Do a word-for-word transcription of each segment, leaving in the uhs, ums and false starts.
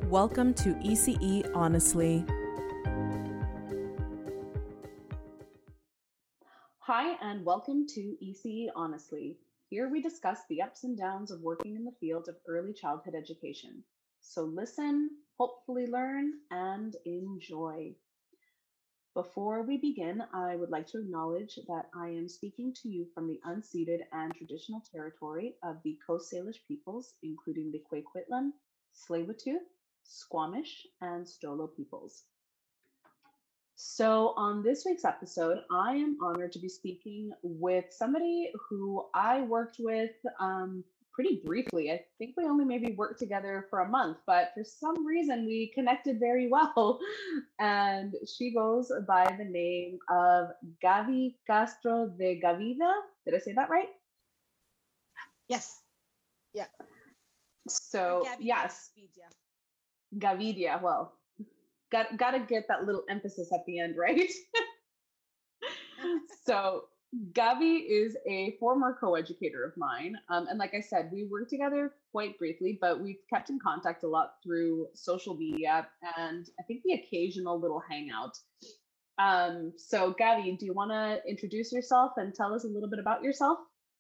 Welcome to E C E Honestly. Hi, and welcome to E C E Honestly. Here we discuss the ups and downs of working in the field of early childhood education. So listen, hopefully learn, and enjoy. Before we begin, I would like to acknowledge that I am speaking to you from the unceded and traditional territory of the Coast Salish peoples, including the Quequitlem, Tsleil-Waututh, Squamish, and Stolo peoples. So, on this week's episode, I am honored to be speaking with somebody who I worked with um, pretty briefly. I think we only maybe worked together for a month, but for some reason we connected very well. And she goes by the name of Gavi Castro de Gavida. Did I say that right? Yes. Yeah. So, Gabby yes, Gavidia. Gavidia. Well, got, got to get that little emphasis at the end, right? So Gavi is a former co-educator of mine. Um, and like I said, we worked together quite briefly, but we've kept in contact a lot through social media and I think the occasional little hangout. Um, so Gavi, do you want to introduce yourself and tell us a little bit about yourself?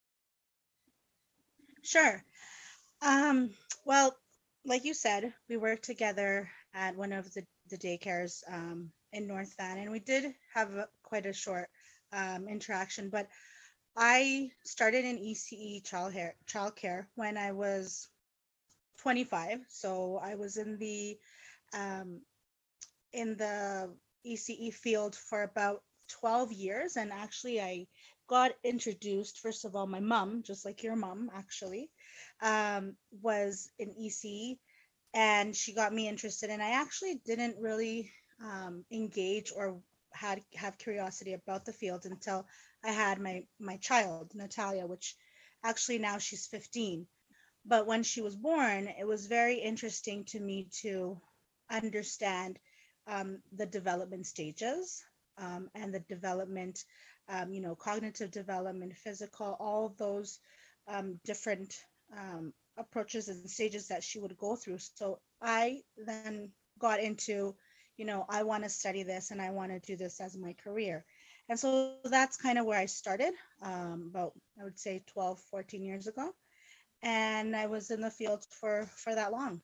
Sure. Um, well, like you said, we worked together at one of the, the daycares um, in North Van, and we did have a, quite a short um, interaction. But I started in E C E childcare childcare when I was twenty-five. So I was in the um, in the E C E field for about twelve years, and actually I got introduced. First of all, my mom, just like your mom, actually, um, was in E C E, and she got me interested. And I actually didn't really um, engage or had have curiosity about the field until I had my my child, Natalia, which actually now she's fifteen. But when she was born, it was very interesting to me to understand um, the development stages um, and the development, um, you know, cognitive development, physical, all of those um, different um, approaches and stages that she would go through. So I then got into, you know, I want to study this and I want to do this as my career. And so that's kind of where I started um, about, I would say, twelve, fourteen years ago, and I was in the field for for that long.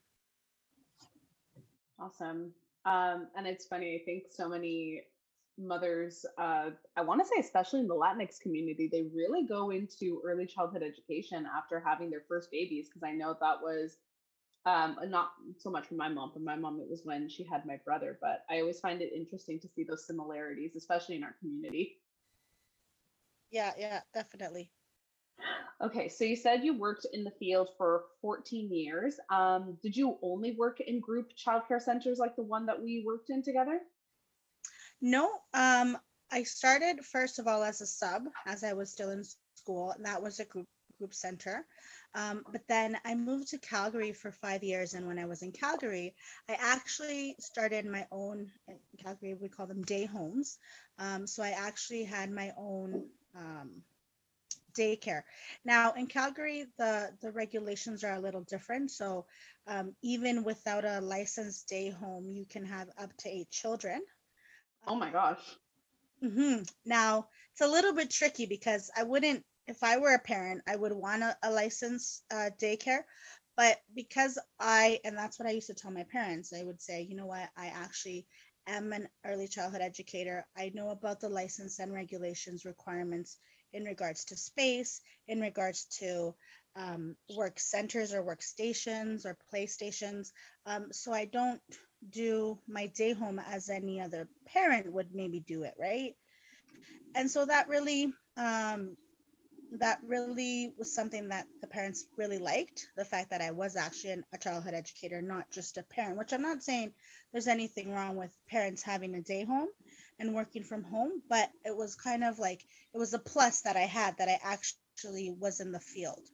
Awesome. Um, and it's funny, I think so many mothers, uh, I want to say, especially in the Latinx community, they really go into early childhood education after having their first babies. Because I know that was um, not so much for my mom, but my mom, it was when she had my brother. But I always find it interesting to see those similarities, especially in our community. Yeah, yeah, definitely. Okay, so you said you worked in the field for fourteen years. Um, did you only work in group childcare centers like the one that we worked in together? No, um, I started first of all as a sub as I was still in school, and that was a group group center. Um, but then I moved to Calgary for five years, and when I was in Calgary, I actually started my own. In Calgary, we call them day homes. Um, so I actually had my own. Um, daycare. Now in Calgary, the the regulations are a little different. So um, even without a licensed day home, you can have up to eight children. Oh my gosh. hmm Now it's a little bit tricky because I wouldn't, if I were a parent, I would want a, a licensed uh, daycare. But because I, and that's what I used to tell my parents, I would say, you know what, I actually am an early childhood educator. I know about the license and regulations requirements in regards to space, in regards to um, work centers or workstations or playstations. Um, so I don't do my day home as any other parent would maybe do it, right? And so that really um, that really was something that the parents really liked, the fact that I was actually an, a childhood educator, not just a parent, which I'm not saying there's anything wrong with parents having a day home and working from home, but it was kind of like it was a plus that I had that I actually was in the field.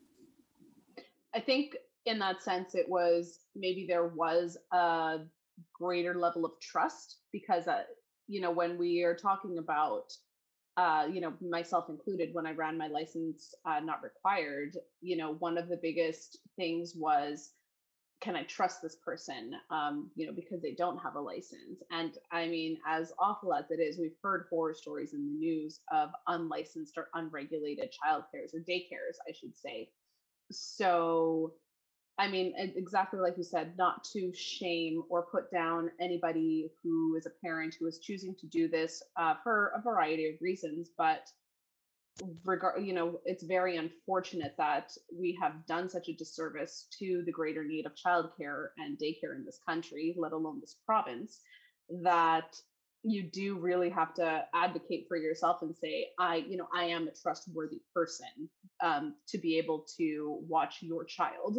I think in that sense, it was maybe there was a greater level of trust because, uh, you know, when we are talking about, uh, you know, myself included, when I ran my license uh, not required, you know, one of the biggest things was can I trust this person? Um, you know, because they don't have a license. And I mean, as awful as it is, we've heard horror stories in the news of unlicensed or unregulated childcares or daycares, I should say. So, I mean, e- exactly like you said, not to shame or put down anybody who is a parent who is choosing to do this uh, for a variety of reasons, but regard you know it's very unfortunate that we have done such a disservice to the greater need of childcare and daycare in this country, let alone this province, that you do really have to advocate for yourself and say, I you know I am a trustworthy person, um, to be able to watch your child.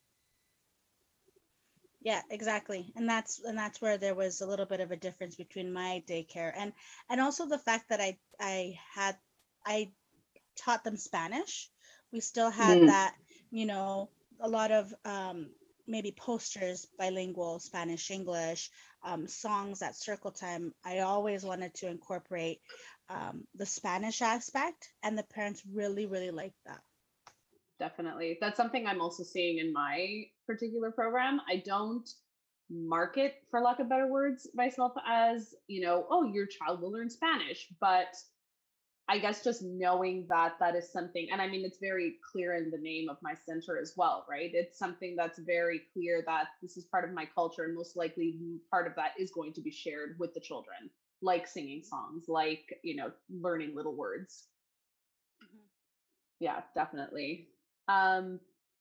Yeah, exactly. And that's and that's where there was a little bit of a difference between my daycare and and also the fact that I I had I taught them Spanish. We still had Mm, that, you know, a lot of um, maybe posters, bilingual Spanish, English, um, songs at circle time. I always wanted to incorporate um, the Spanish aspect, and the parents really, really liked that. definitely, that's something I'm also seeing in my particular program. I don't market, for lack of better words, myself as, you know oh, your child will learn Spanish, but I guess just knowing that that is something, and I mean, it's very clear in the name of my center as well, right? It's something that's very clear that this is part of my culture, and most likely part of that is going to be shared with the children, like singing songs, like, you know, learning little words. Mhm. Yeah, definitely. Um,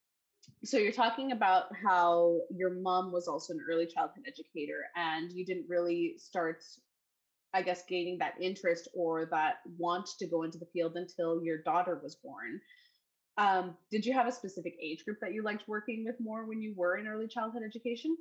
so you're talking about how your mom was also an early childhood educator, and you didn't really start, I guess, gaining that interest or that want to go into the field until your daughter was born. Um, did you have a specific age group that you liked working with more when you were in early childhood education?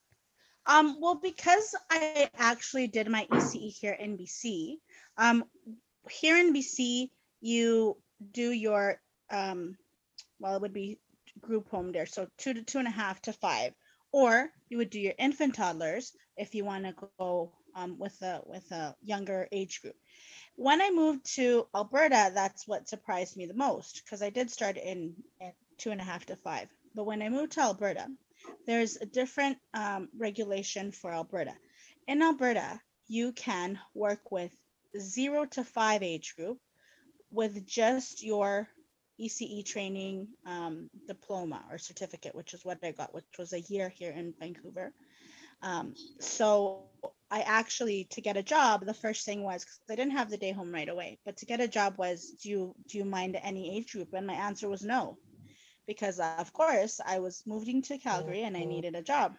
Um, well, because I actually did my E C E here in B C, um, here in B C, you do your um, well, it would be group home there. So two to two and a half to five, or you would do your infant toddlers if you want to go um, with a with a younger age group. When I moved to Alberta, that's what surprised me the most because I did start in at two and a half to five. But when I moved to Alberta, there's a different um, regulation for Alberta. In Alberta, you can work with zero to five age group with just your E C E training um, diploma or certificate, which is what I got, which was a year here in Vancouver. Um, so I actually, to get a job, the first thing was because I didn't have the day home right away, but to get a job was, do you do you mind any age group? And my answer was no, because uh, of course I was moving to Calgary and I needed a job.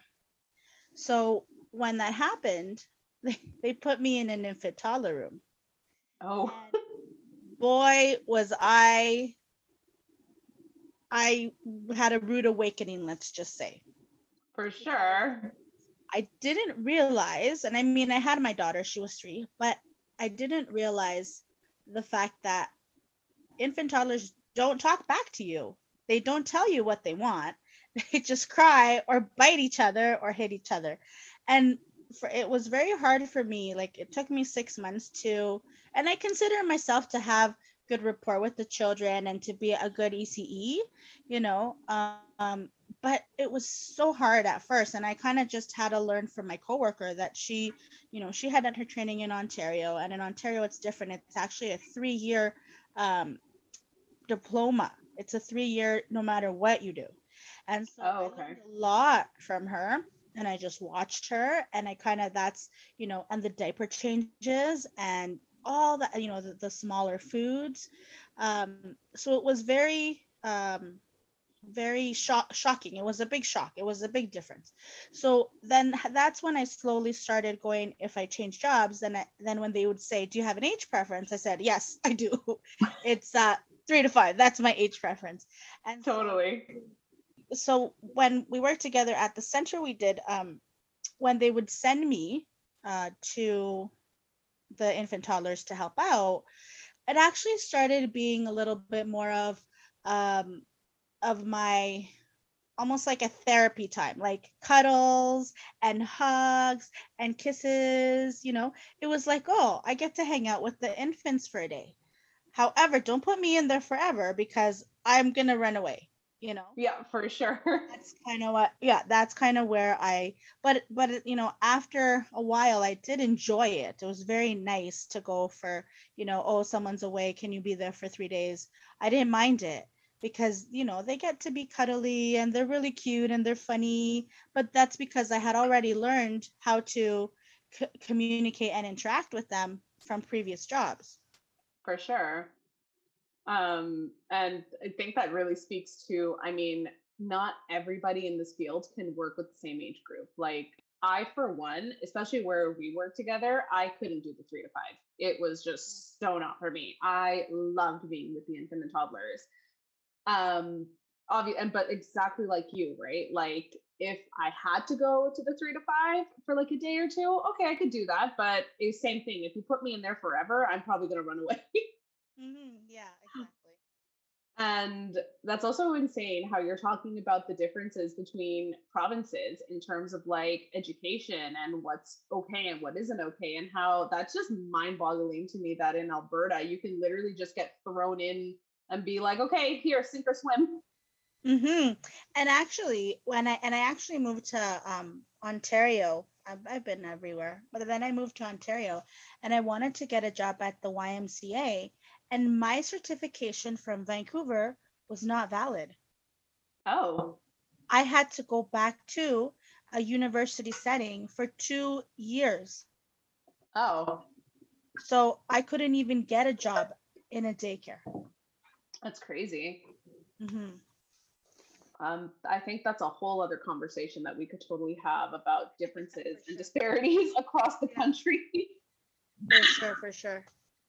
So when that happened, they, they put me in an infant toddler room, Oh, and boy was I I had a rude awakening, let's just say, for because sure. I didn't realize, and I mean, I had my daughter, she was three, but I didn't realize the fact that infant toddlers don't talk back to you. They don't tell you what they want. They just cry or bite each other or hit each other. And for, it was very hard for me. Like it took me six months to, and I consider myself to have good rapport with the children and to be a good E C E, you know. Um, but it was so hard at first, and I kind of just had to learn from my coworker that she, you know, she had done her training in Ontario, and in Ontario it's different. It's actually a three-year um, diploma. It's a three year no matter what you do. And so Oh, I okay. learned a lot from her and I just watched her and I kind of that's, you know, and the diaper changes and all that, you know, the, the smaller foods. Um, so it was very, um, very shock shocking. It was a big shock. It was a big difference. So then that's when I slowly started going, if I change jobs, then I, then when they would say, do you have an age preference? I said, yes, I do. It's uh three to five. That's my age preference. And so Totally. so when we worked together at the center, we did um when they would send me uh to the infant toddlers to help out, it actually started being a little bit more of um of my almost like a therapy time, like cuddles and hugs and kisses, you know. It was like, oh, I get to hang out with the infants for a day. However, don't put me in there forever because I'm going to run away. you know. Yeah, for sure. That's kind of what, yeah, that's kind of where I, but, but, it- you know, after a while, I did enjoy it. It was very nice to go for, you know, oh, someone's away. Can you be there for three days? I didn't mind it because, you know, they get to be cuddly and they're really cute and they're funny. But that's because I had already learned how to c- communicate and interact with them from previous jobs. For sure. Um, and I think that really speaks to, I mean, not everybody in this field can work with the same age group. Like, I, for one, especially where we work together, I couldn't do the three to five. It was just so not for me. I loved being with the infant and toddlers. Um, obvious, and but exactly like you, right? Like, if I had to go to the three to five for like a day or two, okay, I could do that. But it's same thing. If you put me in there forever, I'm probably gonna run away. Hmm. Yeah, exactly. And that's also insane how you're talking about the differences between provinces in terms of like education and what's okay and what isn't okay, and how that's just mind boggling to me that in Alberta, you can literally just get thrown in and be like, okay, here, sink or swim. Hmm. And actually, when I and I actually moved to um, Ontario, I've, I've been everywhere, but then I moved to Ontario, and I wanted to get a job at the Y M C A, and my certification from Vancouver was not valid. Oh, I had to go back to a university setting for two years, oh, so I couldn't even get a job in a daycare. that's crazy. Hmm. Um, I think that's a whole other conversation that we could totally have about differences For and sure. disparities across the Yeah, country. for sure, for sure.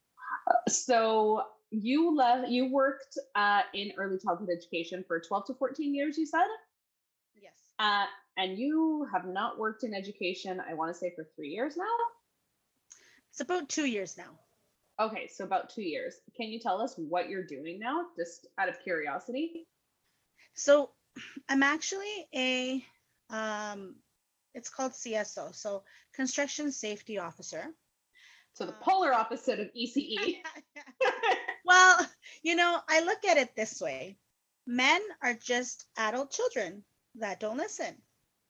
So you left, you worked uh, in early childhood education for twelve to fourteen years, you said? Yes. Uh, and you have not worked in education, I want to say for three years now? It's about two years now. Okay, so about two years. Can you tell us what you're doing now, just out of curiosity? So I'm actually a, um, it's called C S O, so Construction Safety Officer. So the Um, polar opposite of E C E. well, you know, I look at it this way: men are just adult children that don't listen.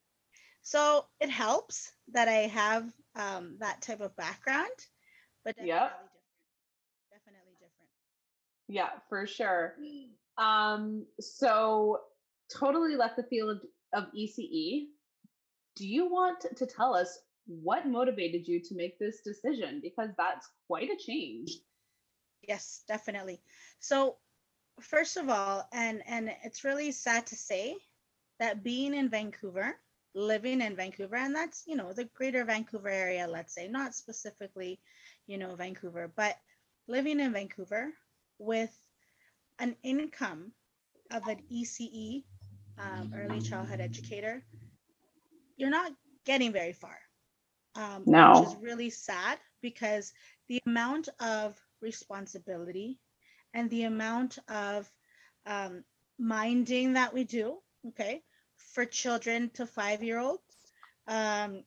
So it helps that I have um, that type of background, but Yep. definitely different. Definitely different. Yeah, for sure. Um, so totally left the field of E C E. Do you want to tell us what motivated you to make this decision? Because that's quite a change. Yes, definitely. So first of all, and and it's really sad to say that being in Vancouver, living in Vancouver, and that's, you know, the greater Vancouver area, let's say, not specifically, you know, Vancouver, but living in Vancouver with an income of an E C E, um, early childhood educator, you're not getting very far, um, which is No. really sad because the amount of responsibility and the amount of um, minding that we do, okay, for children to five year olds, um,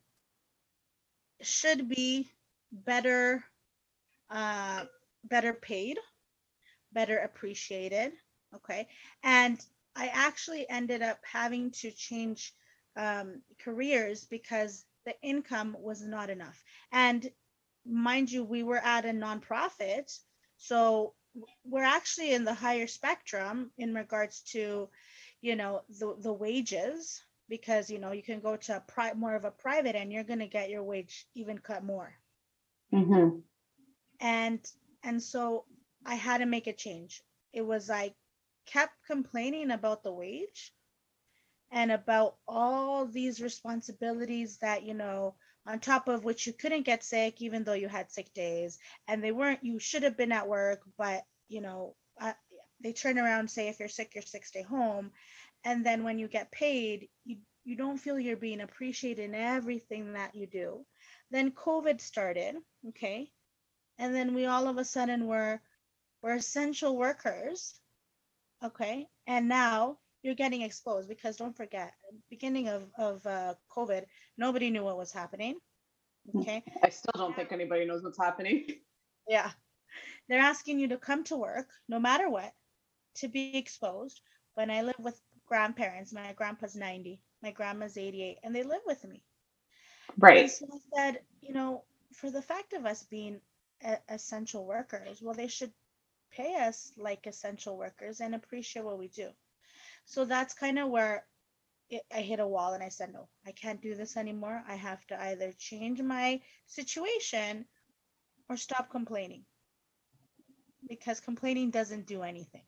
should be better, uh, better paid, better appreciated, okay. And I actually ended up having to change um, careers because the income was not enough. And mind you, we were at a nonprofit, so we're actually in the higher spectrum in regards to, you know, the the wages, because you know you can go to a pri- more of a private and you're going to get your wage even cut more. Hmm. and and so I had to make a change. It was like kept complaining about the wage and about all these responsibilities that, you know, on top of which you couldn't get sick even though you had sick days, and they weren't, you should have been at work, but you know, uh, they turn around and say if you're sick, you're sick, stay home. And then when you get paid, you you don't feel you're being appreciated in everything that you do. Then COVID started, okay, and then we all of a sudden were were essential workers, okay, and now you're getting exposed because don't forget, beginning of of uh, COVID, nobody knew what was happening, okay. I still don't Now, think anybody knows what's happening. yeah, they're asking you to come to work no matter what, to be exposed, when I live with grandparents, my grandpa's ninety, my grandma's eighty-eight, and they live with me. And Right. so I said, you know, for the fact of us being e- essential workers, well, they should pay us like essential workers and appreciate what we do. So that's kind of where it, I hit a wall and I said, no, I can't do this anymore. I have to either change my situation or stop complaining because complaining doesn't do anything.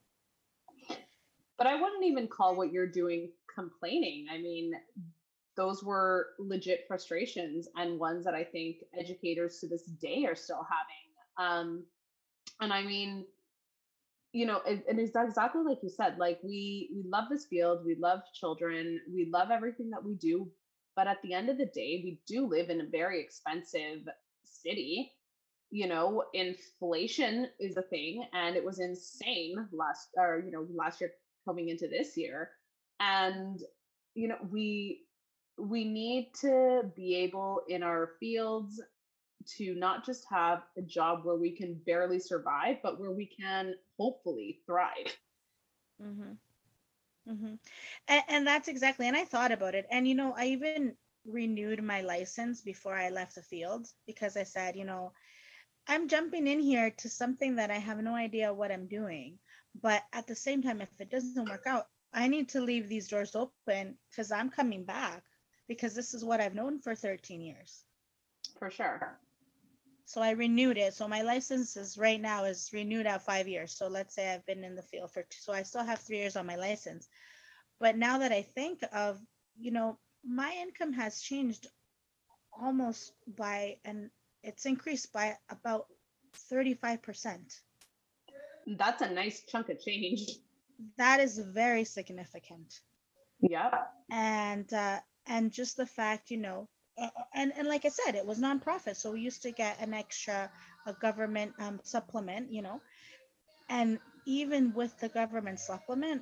But I wouldn't even call what you're doing complaining. I mean, those were legit frustrations and ones that I think educators to this day are still having. Um, and I mean, you know, and, and it's exactly like you said, like we we love this field, we love children, we love everything that we do, but at the end of the day, we do live in a very expensive city. You know, inflation is a thing, and it was insane last, or you know, last year coming into this year, and you know, we we need to be able in our fields to not just have a job where we can barely survive, but where we can hopefully thrive. Mm-hmm. Mm-hmm. And, and that's exactly, and I thought about it. And, you know, I even renewed my license before I left the field because I said, you know, I'm jumping in here to something that I have no idea what I'm doing. But at the same time, if it doesn't work out, I need to leave these doors open because I'm coming back because this is what I've known for thirteen years. For sure. So I renewed it. So my license is right now is renewed at five years. So let's say I've been in the field for two, so I still have three years on my license. But now that I think of, you know, my income has changed almost by, and it's increased by about thirty-five percent. That's a nice chunk of change. That is very significant. Yep. And uh, and just the fact, you know, uh, and and like I said, it was nonprofit, so we used to get an extra a government um, supplement, you know, and even with the government supplement,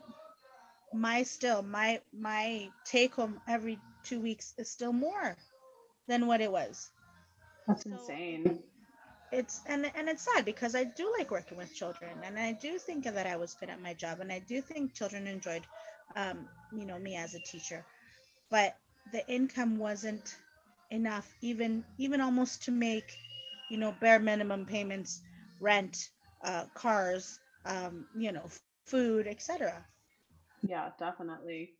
my still my my take home every two weeks is still more than what it was. That's So insane. it's and and it's sad because I do like working with children and I do think that I was good at my job and I do think children enjoyed um, you know, me as a teacher. But the income wasn't enough even even almost to make, you know, bare minimum payments, rent, uh, cars, um, you know, food, et cetera. Yeah, definitely.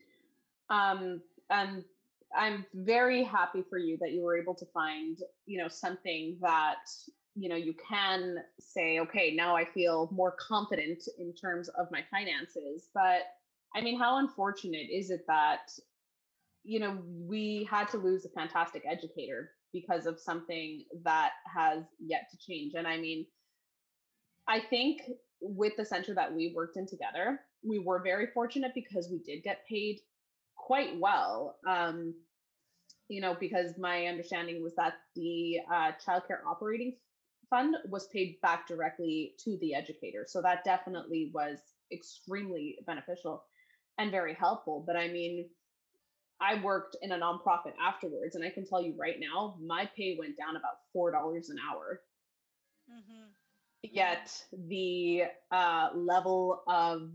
Um, and I'm very happy for you that you were able to find, you know, something that, you know, you can say, okay, now I feel more confident in terms of my finances. But I mean, how unfortunate is it that, you know, we had to lose a fantastic educator because of something that has yet to change? And I mean, I think with the center that we worked in together, we were very fortunate because we did get paid quite well. Um, you know, because my understanding was that the uh, childcare operating fund was paid back directly to the educator. So that definitely was extremely beneficial and very helpful. But I mean, I worked in a nonprofit afterwards, and I can tell you right now, my pay went down about four dollars an hour. Mm-hmm. Mm-hmm. Yet the uh, level of,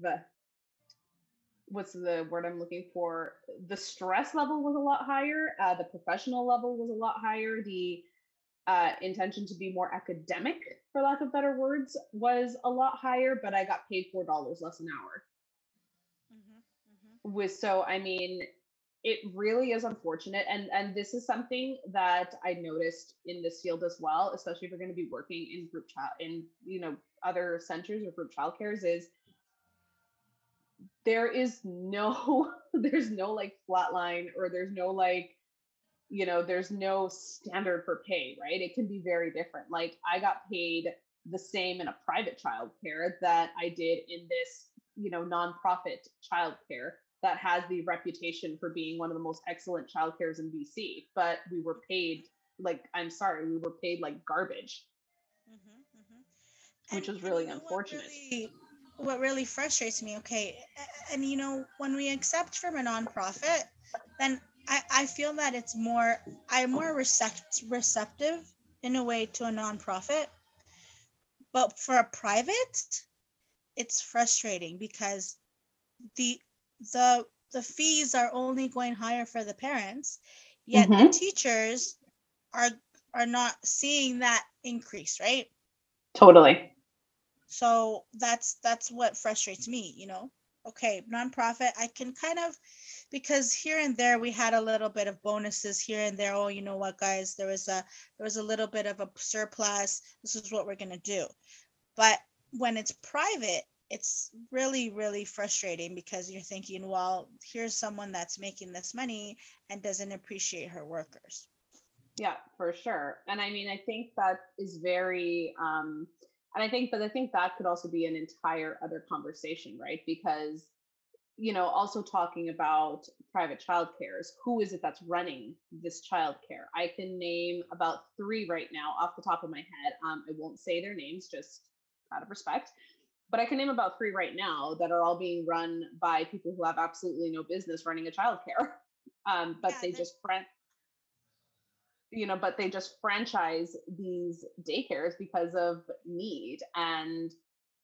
what's the word I'm looking for? The stress level was a lot higher. Uh, the professional level was a lot higher. The uh, intention to be more academic, for lack of better words, was a lot higher. But I got paid four dollars less an hour. Mm-hmm. Mm-hmm. With so, I mean, it really is unfortunate, and and this is something that I noticed in this field as well, especially if you're going to be working in group child in, you know, other centers or group childcares, is there is no there's no like flat line, or there's no like, you know, there's no standard for pay, right? It can be very different. Like I got paid the same in a private childcare that I did in this, you know, nonprofit childcare that has the reputation for being one of the most excellent childcares in B C. But we were paid like, I'm sorry, we were paid like garbage, Mm-hmm. Mm-hmm. which And is and really you know what unfortunate. really what really frustrates me, okay, a- and you know when we accept from a nonprofit, then I, I feel that it's more I'm more recept, receptive in a way to a nonprofit, but for a private, it's frustrating because the the the fees are only going higher for the parents, yet the Mm-hmm. teachers are are not seeing that increase, right? Totally. So that's that's what frustrates me, you know. Okay, nonprofit, I can kind of, because here and there we had a little bit of bonuses here and there. Oh, you know what, guys, there was a there was a little bit of a surplus. This is what we're gonna do. But when it's private, it's really, really frustrating because you're thinking, well, here's someone that's making this money and doesn't appreciate her workers. Yeah, for sure. And I mean, I think that is very, um, and I think, but I think that could also be an entire other conversation, right? Because, you know, also talking about private childcares, who is it that's running this childcare? I can name about three right now off the top of my head. Um, I won't say their names just out of respect, but I can name about three right now that are all being run by people who have absolutely no business running a childcare. Um, but Yeah, they that, just rent, you know, but they just franchise these daycares because of need. And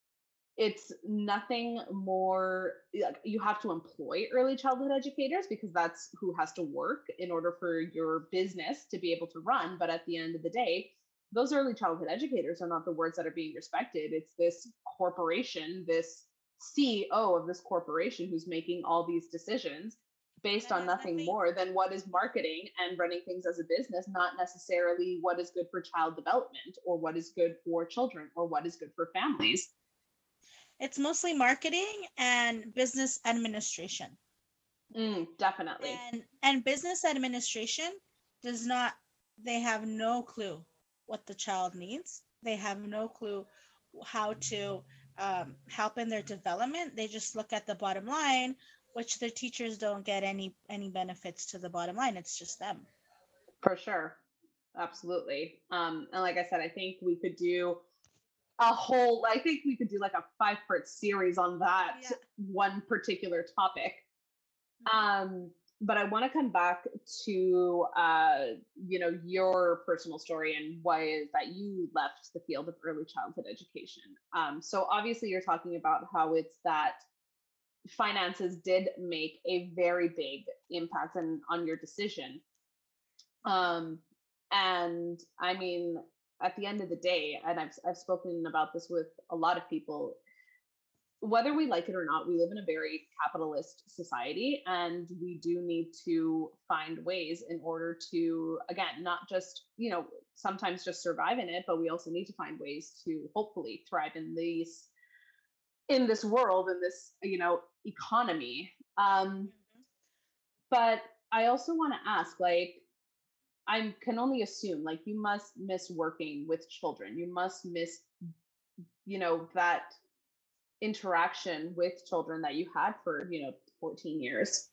it's nothing more, like, you have to employ early childhood educators because that's who has to work in order for your business to be able to run. But at the end of the day, those early childhood educators are not the words that are being respected. It's this corporation, this C E O of this corporation who's making all these decisions based that on has nothing nothing. more than what is marketing and running things as a business, not necessarily what is good for child development or what is good for children or what is good for families. It's mostly marketing and business administration. Mm, definitely. And and business administration does not, they have no clue what the child needs. They have no clue how to um, help in their development. They just look at the bottom line, which the teachers don't get any any benefits to the bottom line. It's just them. For sure. Absolutely. Um, and like I said, I think we could do a whole, I think we could do like a five part series on that Yeah. one particular topic. Mhm. Um, but I want to come back to, uh, you know, your personal story and why it is that you left the field of early childhood education. Um, so obviously you're talking about how it's that finances did make a very big impact on, on your decision. Mhm. Um, and I mean, at the end of the day, and I've I've spoken about this with a lot of people, whether we like it or not, we live in a very capitalist society, and we do need to find ways in order to, again, not just, you know, sometimes just survive in it, but we also need to find ways to hopefully thrive in these in this world, in this, you know, economy. Um, Mhm. but I also want to ask, like, I can only assume, like, you must miss working with children. You must miss, you know, that interaction with children that you had for, you know, fourteen years.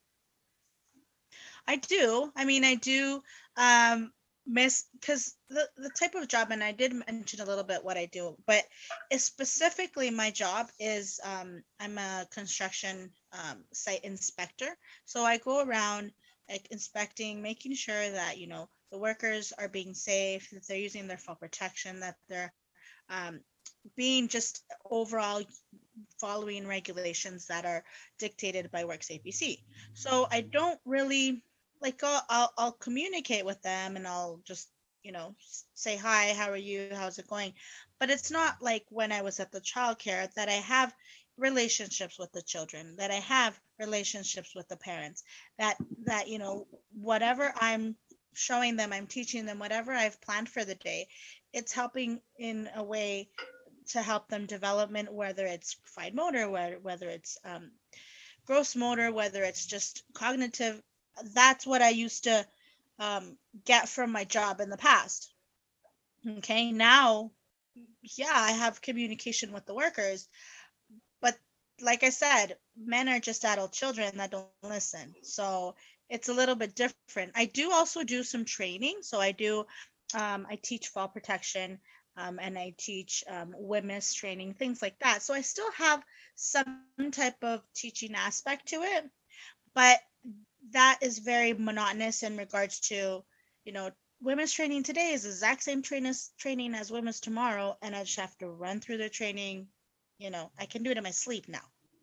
I do. I mean, I do um, miss, because the the type of job, and I did mention a little bit what I do, but it's specifically my job is um, I'm a construction um, site inspector. So I go around like inspecting, making sure that you know the workers are being safe, that they're using their full protection, that they're um, being just overall following regulations that are dictated by WorkSafe B C. So I don't really like I'll, I'll I'll communicate with them and I'll just you know say hi, how are you, how's it going, but it's not like when I was at the childcare that I have relationships with the children, that I have relationships with the parents, that that you know whatever I'm showing them, I'm teaching them, whatever I've planned for the day, it's helping in a way to help them development, whether it's fine motor, whether, whether it's um, gross motor, whether it's just cognitive. That's what I used to um, get from my job in the past. Okay, now, yeah, I have communication with the workers, but like I said, men are just adult children that don't listen. So it's a little bit different. I do also do some training. So I do, um, I teach fall protection, um, and I teach um, W M I S training, things like that. So I still have some type of teaching aspect to it, but that is very monotonous in regards to, you know, women's training today is the exact same train as, training as women's tomorrow, and I just have to run through the training. You know, I can do it in my sleep now.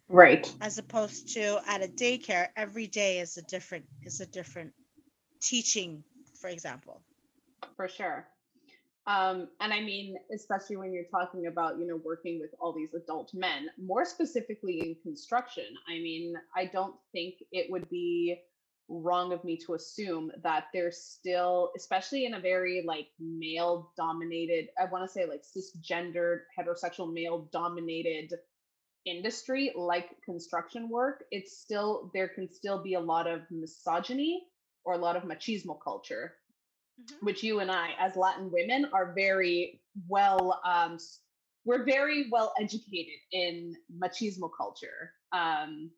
Right. as opposed to at a daycare, every day is a different is a different teaching, for example. For sure. Um, and I mean, especially when you're talking about, you know, working with all these adult men, more specifically in construction, I mean, I don't think it would be wrong of me to assume that there's still, especially in a very like male dominated, I want to say like cisgendered, heterosexual male dominated industry like construction work, it's still, there can still be a lot of misogyny or a lot of machismo culture, Hmm. which you and I, as Latin women, are very well. Um, we're very well educated in machismo culture. Um,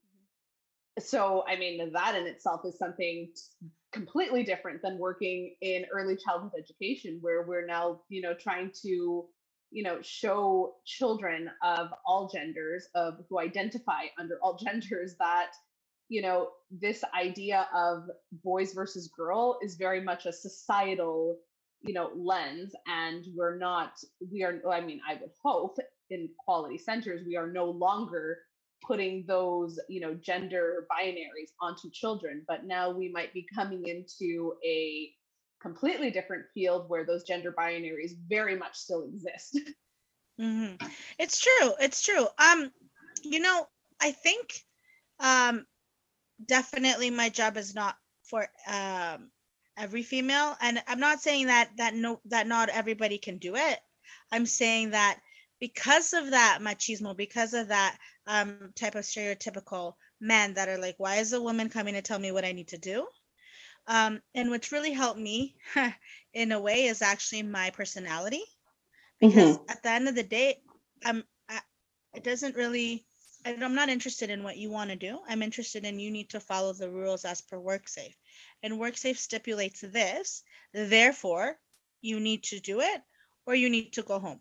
so, I mean, that in itself is something completely different than working in early childhood education, where we're now, you know, trying to, you know, show children of all genders, of who identify under all genders, that you know this idea of boys versus girl is very much a societal, you know, lens, and we're not, we are, I mean, I would hope in quality centers we are no longer putting those, you know, gender binaries onto children, but now we might be coming into a completely different field where those gender binaries very much still exist. Hmm. It's true. It's true. Um, you know, I think um definitely my job is not for um every female, and I'm not saying that that no that not everybody can do it. I'm saying that because of that machismo, because of that um type of stereotypical men that are like, why is a woman coming to tell me what I need to do? Um and what's really helped me in a way is actually my personality, because Mm-hmm. at the end of the day, I'm I, it doesn't really I- I'm not interested in what you want to do. I'm interested in you need to follow the rules as per WorkSafe. And WorkSafe stipulates this, therefore, you need to do it or you need to go home.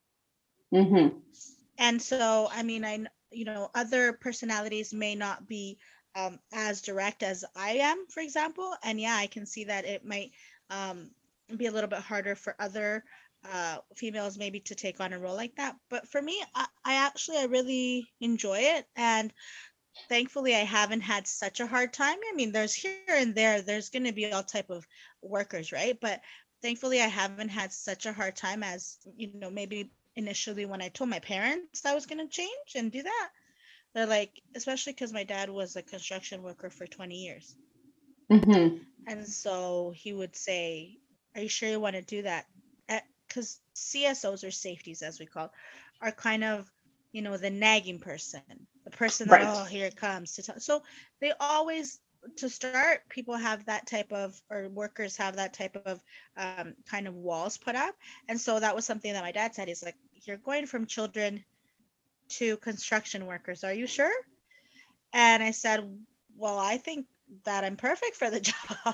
Mm-hmm. And so, I mean, I, kn- you know, other personalities may not be um, as direct as I am, for example. And yeah, I can see that it might um, be a little bit harder for other uh, females maybe to take on a role like that. But for me, I, I actually, I really enjoy it. And thankfully, I haven't had such a hard time. I mean, there's here and there, there's going to be all type of workers, right? But thankfully, I haven't had such a hard time as, you know, maybe initially when I told my parents I was going to change and do that. They're like, especially because my dad was a construction worker for twenty years. Mm-hmm. And so he would say, are you sure you want to do that? Because C S Os, or safeties as we call, are kind of, you know, the nagging person, the person that, Right. oh, here it comes to tell. So they always, to start, people have that type of, or workers have that type of um, kind of walls put up. And so that was something that my dad said. He's like, you're going from children to construction workers. Are you sure? And I said, well, I think that I'm perfect for the job.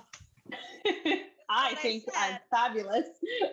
That's I what I think I'm said. fabulous.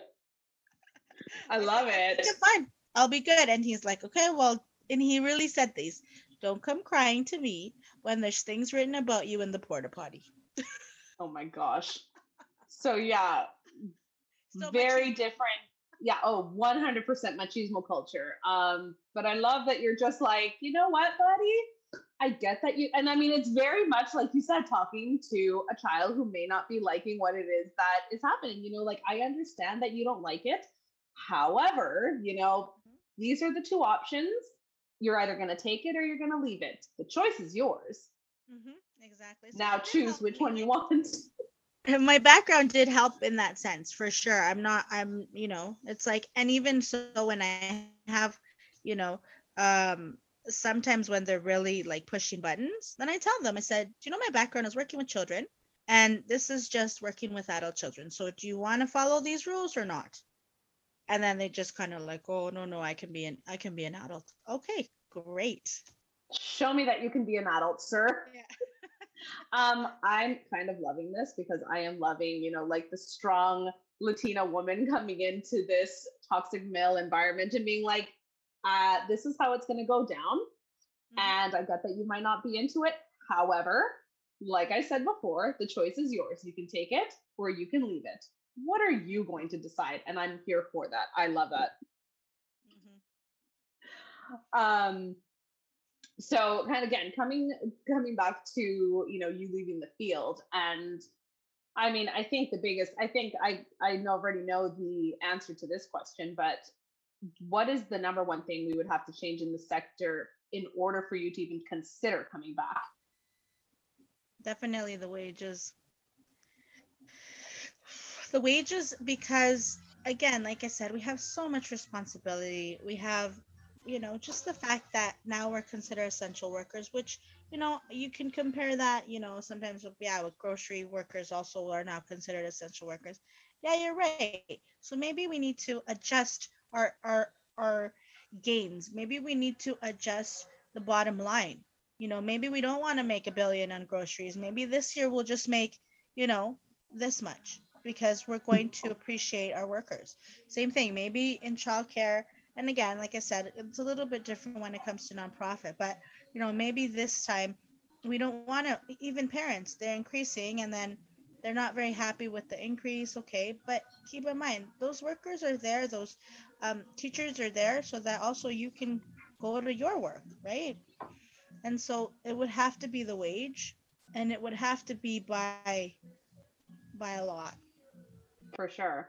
I I said, love I think it. I'm fine. I'll be good. And he's like, okay, well, and he really said these. Don't come crying to me when there's things written about you in the porta potty. Oh my gosh. So yeah, So very machismo. different. Yeah, oh, one hundred percent machismo culture. Um, but I love that you're just like, you know what, buddy? I get that you, and I mean, it's very much like you said, talking to a child who may not be liking what it is that is happening. You know, like, I understand that you don't like it. However, you know, these are the two options. You're either going to take it or you're going to leave it. The choice is yours. Hmm. Exactly. So Now it did choose help which me. one you want. And my background did help in that sense, for sure. I'm not, I'm, you know, it's like, and even so when I have, you know, um, sometimes when they're really like pushing buttons, then I tell them, I said, do you know my background is working with children? And this is just working with adult children. So do you want to follow these rules or not? And then they just kind of like, oh no, no, I can be an I can be an adult. Okay, great. Show me that you can be an adult, sir. Yeah. Um, I'm kind of loving this because I am loving, you know, like the strong Latina woman coming into this toxic male environment and being like, uh, this is how it's going to go down. Hmm. And I get that you might not be into it. However, like I said before, the choice is yours. You can take it or you can leave it. What are you going to decide? And I'm here for that. I love that. Hmm. Um, So kind of again, coming coming back to, you know, you leaving the field. And I mean, I think the biggest, I think I, I already know the answer to this question, but what is the number one thing we would have to change in the sector in order for you to even consider coming back? Definitely the wages. The wages, because again, like I said, we have so much responsibility. We have, you know, just the fact that now we're considered essential workers, which, you know, you can compare that, you know, sometimes with, yeah, with grocery workers also are now considered essential workers. Yeah, you're right. So maybe we need to adjust our our our gains. Maybe we need to adjust the bottom line. You know, maybe we don't want to make a billion on groceries. Maybe this year we'll just make, you know, this much because we're going to appreciate our workers. Same thing, maybe in childcare. And again, like I said, it's a little bit different when it comes to nonprofit, but you know, maybe this time we don't want to, even parents, they're increasing and then they're not very happy with the increase. Okay. But keep in mind, those workers are there, those um, teachers are there so that also you can go to your work, right? And so it would have to be the wage and it would have to be by by a lot. For sure.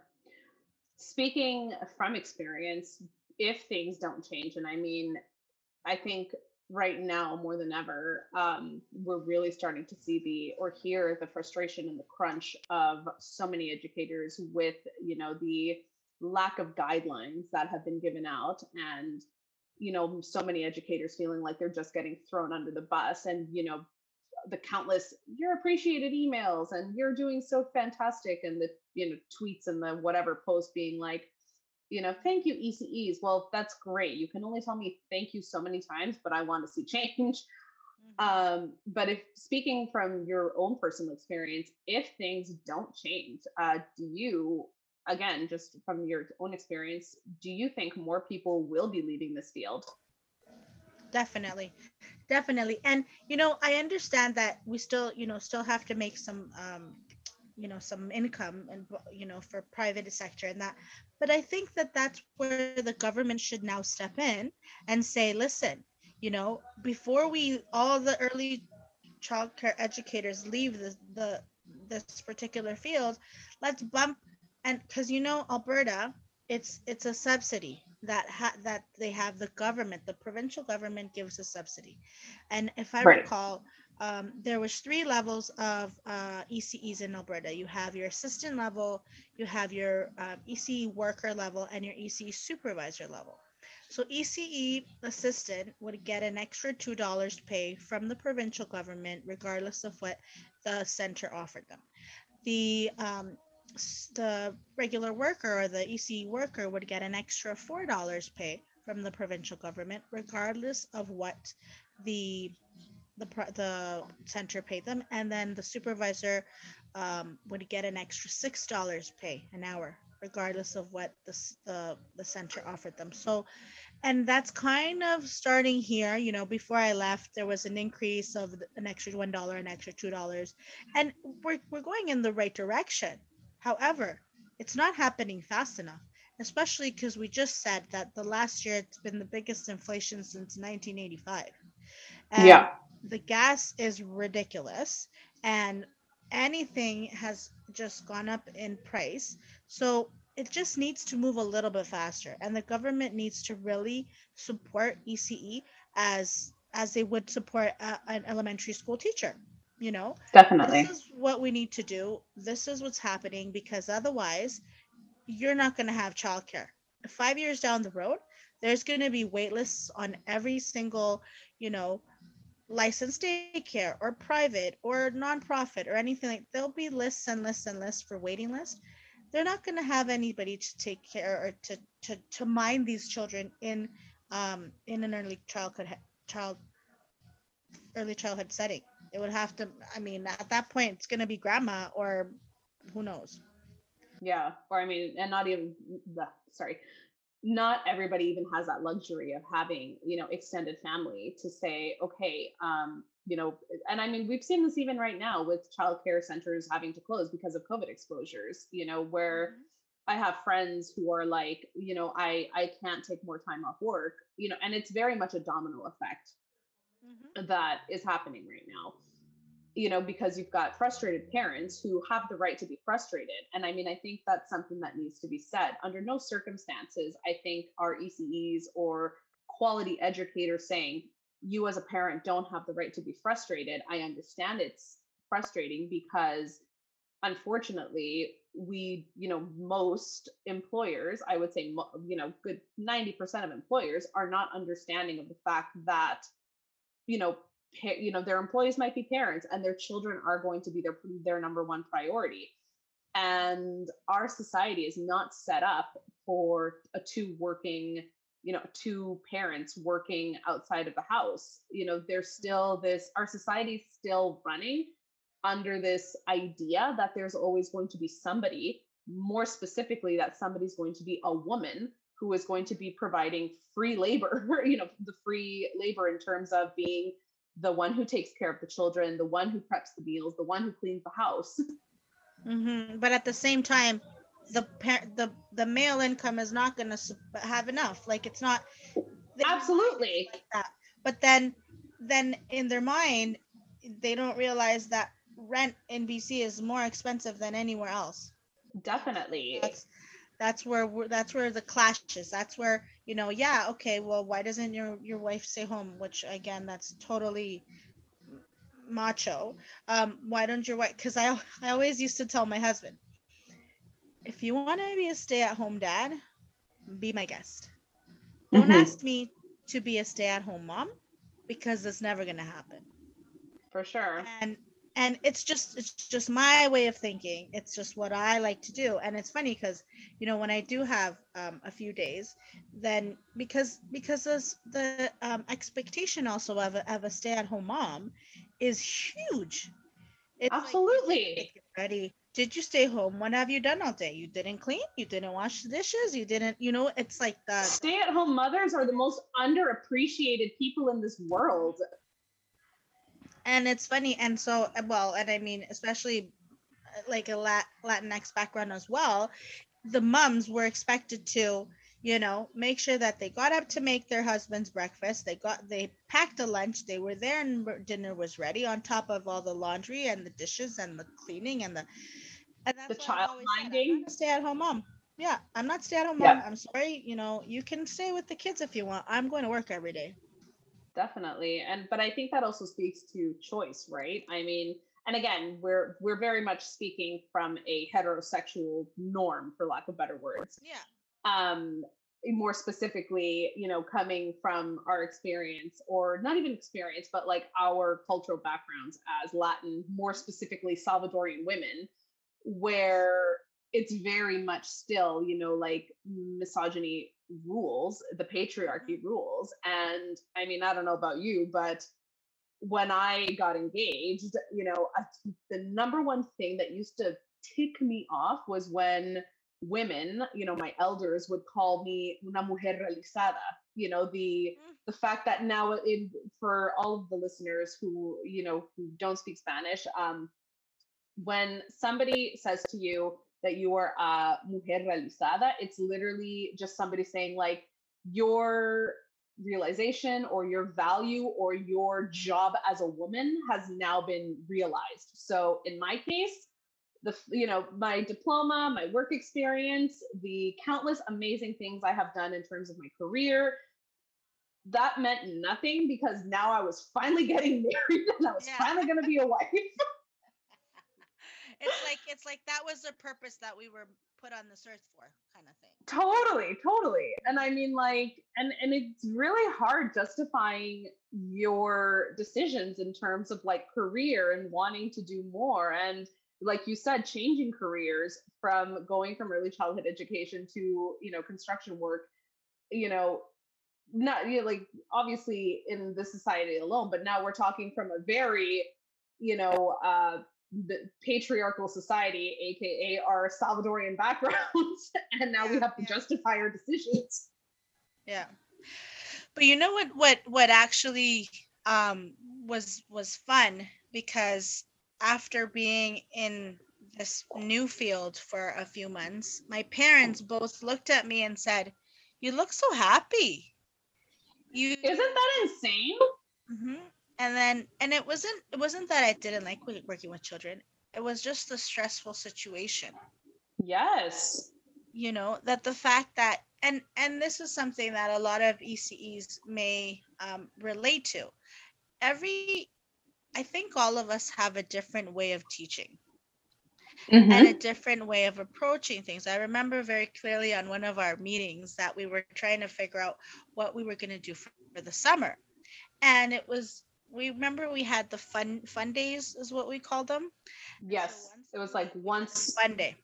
Speaking from experience, if things don't change, and I mean, I think right now more than ever, um, we're really starting to see the or hear the frustration and the crunch of so many educators with, you know, the lack of guidelines that have been given out. And you know, so many educators feeling like they're just getting thrown under the bus. And you know, the countless "you're appreciated" emails and "you're doing so fantastic," and the, you know, tweets and the whatever post being like, you know, "thank you E C Es." Well, that's great. You can only tell me thank you so many times, but I want to see change. Mhm. Um, but if speaking from your own personal experience, if things don't change, uh, do you, again, just from your own experience, do you think more people will be leaving this field? Definitely, definitely. And you know, I understand that we still, you know, still have to make some, um, you know, some income and you know for private sector and that. But I think that that's where the government should now step in and say, listen, you know, before we all the early childcare educators leave the, the this particular field, let's bump and because you know Alberta, it's it's a subsidy that ha- that they have the government, the provincial government gives a subsidy, and if I Right. recall, um, there was three levels of uh, E C Es in Alberta. You have your assistant level, you have your um, E C E worker level, and your E C E supervisor level. So E C E assistant would get an extra two dollars pay from the provincial government, regardless of what the center offered them. The um, the regular worker or the E C E worker would get an extra four dollars pay from the provincial government, regardless of what the the the center paid them, and then the supervisor um, would get an extra six dollars pay an hour, regardless of what the the the center offered them. So and that's kind of starting here. You know, before I left, there was an increase of an extra one dollar, an extra two dollars, and we're we're going in the right direction. However, it's not happening fast enough, especially because we just said that the last year it's been the biggest inflation since nineteen eighty-five, and Yeah. the gas is ridiculous, and anything has just gone up in price. So it just needs to move a little bit faster, and the government needs to really support E C E as as they would support a, an elementary school teacher. You know, this Definitely. is what we need to do. This is what's happening because otherwise you're not going to have childcare. Five years down the road, there's going to be wait lists on every single, you know, licensed daycare or private or nonprofit or anything like. There'll be lists and lists and lists for waiting lists. They're not going to have anybody to take care or to to to mind these children in um in an early childhood child early childhood setting. It would have to. I mean, at that point, it's going to be grandma or who knows. Yeah. Or I mean, and not even the sorry, not everybody even has that luxury of having, you know, extended family to say, okay, um, you know, and I mean, we've seen this even right now with childcare centers having to close because of COVID exposures, you know, where Hmm. I have friends who are like, you know, I I can't take more time off work, you know, and it's very much a domino effect. that is happening right now, you know, because you've got frustrated parents who have the right to be frustrated. And I mean, I think that's something that needs to be said. Under no circumstances, I think our E C Es or quality educators saying, you as a parent don't have the right to be frustrated. I understand it's frustrating because unfortunately, we, you know, most employers, I would say, you know, good ninety percent of employers are not understanding of the fact that, you know, pa- you know, their employees might be parents and their children are going to be their their number one priority. And our society is not set up for a two working, you know, two parents working outside of the house. You know, there's still this, our society is still running under this idea that there's always going to be somebody, more specifically, that somebody's going to be a woman who is going to be providing free labor, you know, the free labor in terms of being the one who takes care of the children, the one who preps the meals, the one who cleans the house. Mm-hmm. But at the same time, the par- the the male income is not going to have enough. Like it's not. Absolutely. Like that. But then, then in their mind, they don't realize that rent in B C is more expensive than anywhere else. Definitely. That's that's where we're, that's where the clash is. That's where, you know, yeah, okay, well, why doesn't your your wife stay home? Which again, that's totally macho. Um, why don't your wife? Because I I always used to tell my husband, if you want to be a stay-at-home dad, be my guest. Don't Mhm. ask me to be a stay-at-home mom because it's never gonna happen. For sure. And and it's just it's just my way of thinking. It's just what I like to do. And it's funny because, you know, when I do have um, a few days, then because because this, the um, expectation also of a, of a stay-at-home mom is huge. It's like, Absolutely. get ready. Did you stay home? What have you done all day? You didn't clean? You didn't wash the dishes? You didn't, you know, it's like the Stay-at-home mothers are the most underappreciated people in this world. and it's funny. And so, well, and I mean, especially like a Lat- Latinx background as well, the moms were expected to, you know, make sure that they got up to make their husband's breakfast. They got, they packed a lunch. They were there and dinner was ready on top of all the laundry and the dishes and the cleaning and the, and that's The what I've child always said. I'm minding. not a stay-at-home mom. Yeah, I'm not stay-at-home mom. Yeah. I'm sorry. You know, you can stay with the kids if you want. I'm going to work every day. Definitely. And but I think that also speaks to choice, right? I mean, and again, we're we're very much speaking from a heterosexual norm, for lack of better words. Yeah. Um, more specifically, you know, coming from our experience, or not even experience, but like our cultural backgrounds as Latin, more specifically Salvadorian women, where it's very much still, you know, like misogyny rules, the patriarchy rules. And I mean, I don't know about you, but when I got engaged, you know, I, the number one thing that used to tick me off was when women, you know, my elders would call me una mujer realizada. You know, the the fact that now, in for all of the listeners who, you know, who don't speak Spanish, um, when somebody says to you that you are a mujer realizada, it's literally just somebody saying like your realization or your value or your job as a woman has now been realized. So in my case, the you know my diploma, my work experience, the countless amazing things I have done in terms of my career, that meant nothing because now I was finally getting married and I was Yeah. finally going to be a wife. It's like it's like that was the purpose that we were put on this earth for, kind of thing. Totally, totally. And I mean, like, and and it's really hard justifying your decisions in terms of like career and wanting to do more. And like you said, changing careers from going from early childhood education to, you know, construction work, you know, not, you know, like obviously in this society alone, but now we're talking from a very, you know, uh the patriarchal society, aka our Salvadorian backgrounds, and now we Yeah, have to yeah. justify our decisions. Yeah. But you know what what what actually um was was fun, because after being in this new field for a few months, my parents both looked at me and said, "You look so happy." You Isn't that insane? Mhm. And then, and it wasn't, it wasn't that I didn't like wo- working with children. It was just a stressful situation, Yes. you know, that the fact that, and, and this is something that a lot of E C Es may um, relate to. Every, I think all of us have a different way of teaching and a Mm-hmm. different way of approaching things. I remember very clearly on one of our meetings that we were trying to figure out what we were going to do for, for the summer. And it was, we remember we had the fun fun days is what we called them. And so Yes. once It a was like month we had this once. fun day.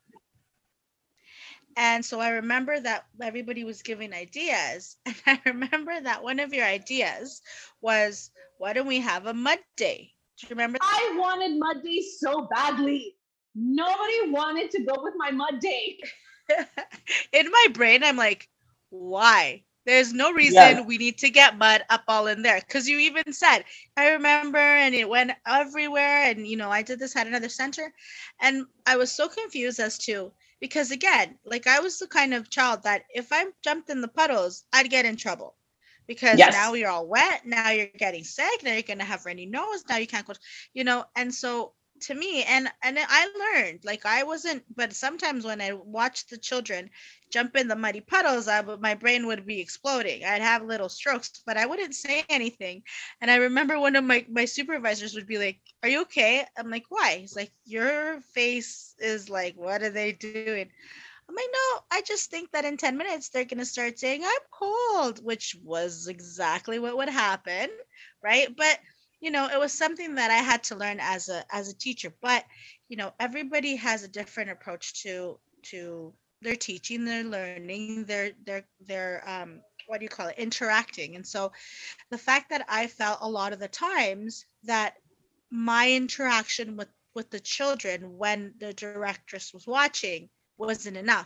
And so I remember that everybody was giving ideas. And I remember that one of your ideas was, why don't we have a mud day? Do you remember I wanted mud day so badly. Nobody wanted to go with my mud day. in my brain, I'm like, why? There's no Yes. reason we need to get mud up all in there. Because you even said, I remember, and it went everywhere. And, you know, I did this at another center. And I was so confused as to, because again, like I was the kind of child that if I jumped in the puddles, I'd get in trouble. Because now Yes. you're all wet. Now you're getting sick. Now you're going to have runny nose. Now you can't go, you know. And so to me, and and I learned, like I wasn't, but sometimes when I watched the children jump in the muddy puddles, I would, my brain would be exploding. I'd have little strokes, but I wouldn't say anything. And I remember one of my my supervisors would be like, "Are you okay?" I'm like, "Why?" He's like, "Your face is like, what are they doing?" I'm like, "No, I just think that in ten minutes they're gonna start saying I'm cold," which was exactly what would happen, right? But you know, it was something that I had to learn as a as a teacher. But you know, everybody has a different approach to to their teaching, their learning, their their their um what do you call it, interacting. And so the fact that I felt a lot of the times that my interaction with with the children when the directress was watching wasn't enough.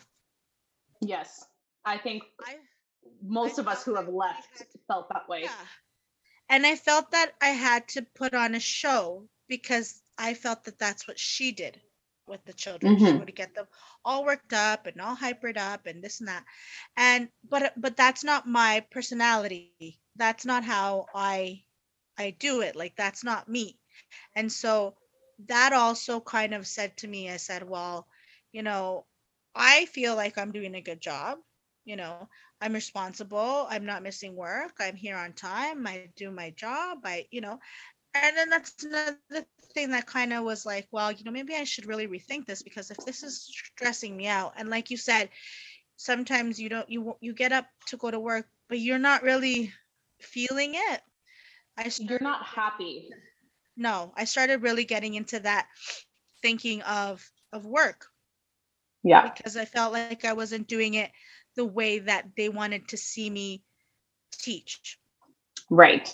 Yes. I think I I most of us felt who that have we left had, felt that way. yeah. And I felt that I had to put on a show because I felt that that's what she did with the children. She Mm-hmm. would get them all worked up and all hypered up and this and that. And but but that's not my personality. That's not how I I do it. Like that's not me. And so that also kind of said to me, I said, well, you know, I feel like I'm doing a good job. You know, I'm responsible. I'm not missing work. I'm here on time. I do my job. I, you know, and then that's another thing that kind of was like, well, you know, maybe I should really rethink this because if this is stressing me out, and like you said, sometimes you don't, you you get up to go to work, but you're not really feeling it. I You're started not getting into, happy. no, I started really getting into that thinking of of work Yeah. because I felt like I wasn't doing it the way that they wanted to see me teach. Right.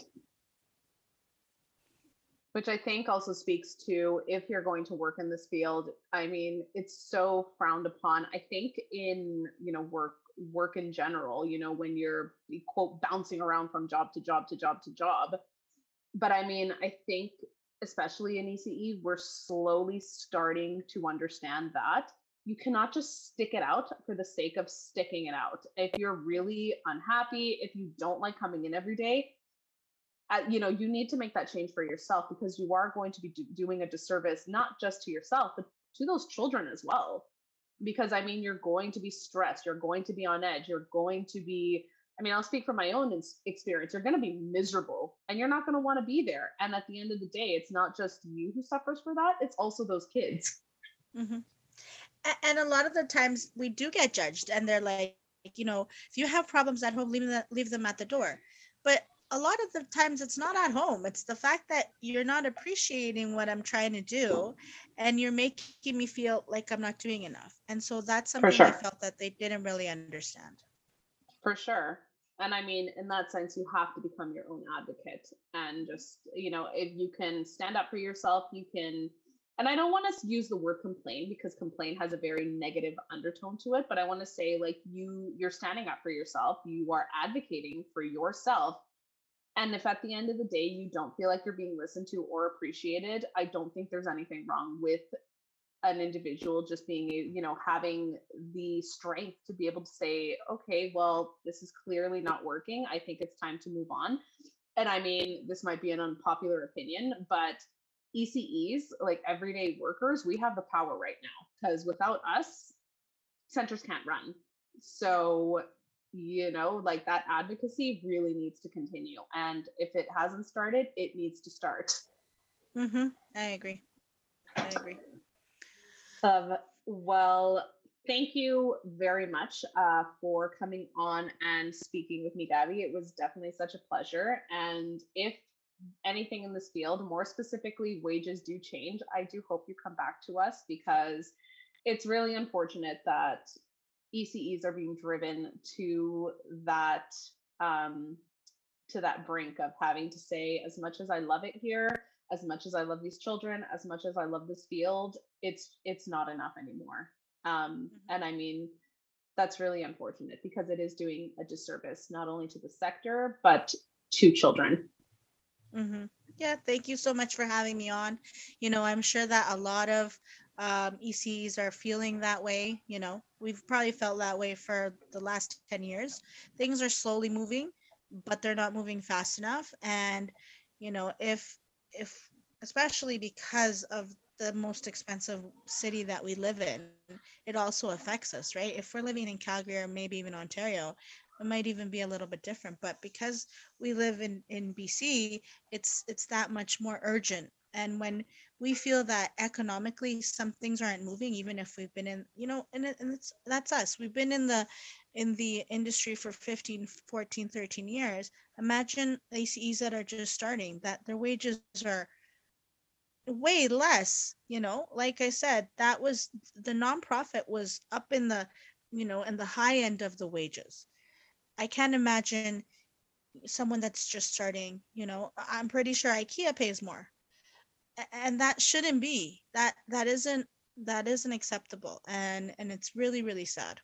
Which I think also speaks to if you're going to work in this field. I mean, it's so frowned upon. I think in, you know, work work in general, you know, when you're quote bouncing around from job to job to job to job. But I mean, I think especially in E C E, we're slowly starting to understand that you cannot just stick it out for the sake of sticking it out. If you're really unhappy, if you don't like coming in every day, uh, you know, you need to make that change for yourself because you are going to be do- doing a disservice not just to yourself but to those children as well. Because I mean, you're going to be stressed, you're going to be on edge, you're going to be, I mean, I'll speak from my own ins- experience, you're going to be miserable and you're not going to want to be there. And at the end of the day, it's not just you who suffers for that, it's also those kids. Hmm. And a lot of the times we do get judged, and they're like, you know, if you have problems at home, leave them, leave them at the door. But a lot of the times it's not at home. It's the fact that you're not appreciating what I'm trying to do, and you're making me feel like I'm not doing enough. And so that's For something I sure. felt that they didn't really understand. For sure. And I mean, in that sense, you have to become your own advocate and just, you know, if you can stand up for yourself, you can. And I don't want to use the word complain because complain has a very negative undertone to it, but I want to say like you you're standing up for yourself, you are advocating for yourself. And if at the end of the day you don't feel like you're being listened to or appreciated, I don't think there's anything wrong with an individual just being, you know, having the strength to be able to say, okay, well, this is clearly not working, I think it's time to move on. and I mean, this might be an unpopular opinion, but E C Es, like everyday workers, we have the power right now, because without us, centers can't run. So, you know, like that advocacy really needs to continue. And if it hasn't started, it needs to start. Mm-hmm. I agree. I agree. Um, well, thank you very much uh, for coming on and speaking with me, Gabby. It was definitely such a pleasure. And if anything in this field, more specifically wages, do change, I do hope you come back to us, because it's really unfortunate that E C Es are being driven to that um, to that brink of having to say, as much as I love it here, as much as I love these children, as much as I love this field, it's it's not enough anymore. Um, Mm-hmm. and I mean, that's really unfortunate, because it is doing a disservice not only to the sector but to children. Mm-hmm. Yeah, thank you so much for having me on. You know, I'm sure that a lot of um, E Cs are feeling that way. You know, we've probably felt that way for the last ten years. Things are slowly moving, but they're not moving fast enough. And, you know, if, if, especially because of the most expensive city that we live in, it also affects us, right? If we're living in Calgary or maybe even Ontario, it might even be a little bit different. But because we live in, in B C, it's it's that much more urgent. And when we feel that economically some things aren't moving, even if we've been in, you know, and, it, and it's that's us, we've been in the in the industry for fifteen, fourteen, thirteen years. Imagine A C Es that are just starting, that their wages are way less. You know, like I said, that was the nonprofit was up in the, you know, in the high end of the wages. I can't imagine someone that's just starting. You know, I'm pretty sure IKEA pays more, and that shouldn't be. That that isn't that isn't acceptable, and and it's really really sad.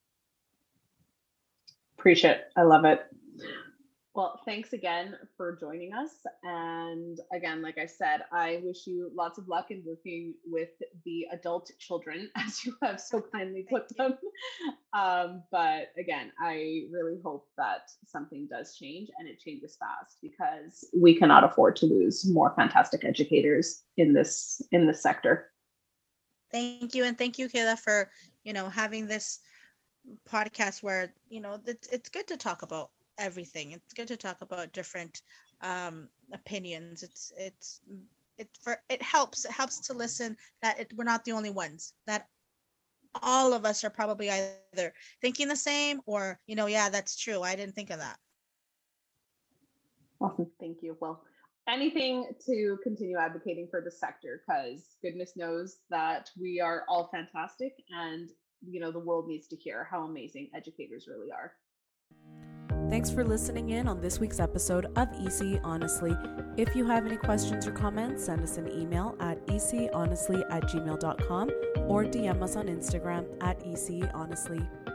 Appreciate it. I love it. Well, thanks again for joining us. And again, like I said, I wish you lots of luck in working with the adult children, as you have so kindly put them. Um, but again, I really hope that something does change, and it changes fast, because we cannot afford to lose more fantastic educators in this in this sector. Thank you, and thank you, Kayla, for you know having this podcast where you know it's it's good to talk about everything. It's good to talk about different um, opinions. It's it's it for it helps it helps to listen that it, we're not the only ones, that all of us are probably either thinking the same, or you know yeah, that's true, I didn't think of that. Awesome. Thank you. Well, anything to continue advocating for the sector, because goodness knows that we are all fantastic, and you know the world needs to hear how amazing educators really are. Thanks for listening in on this week's episode of E C Honestly. If you have any questions or comments, send us an email at e c honestly at gmail dot com or D M us on Instagram at E C Honestly.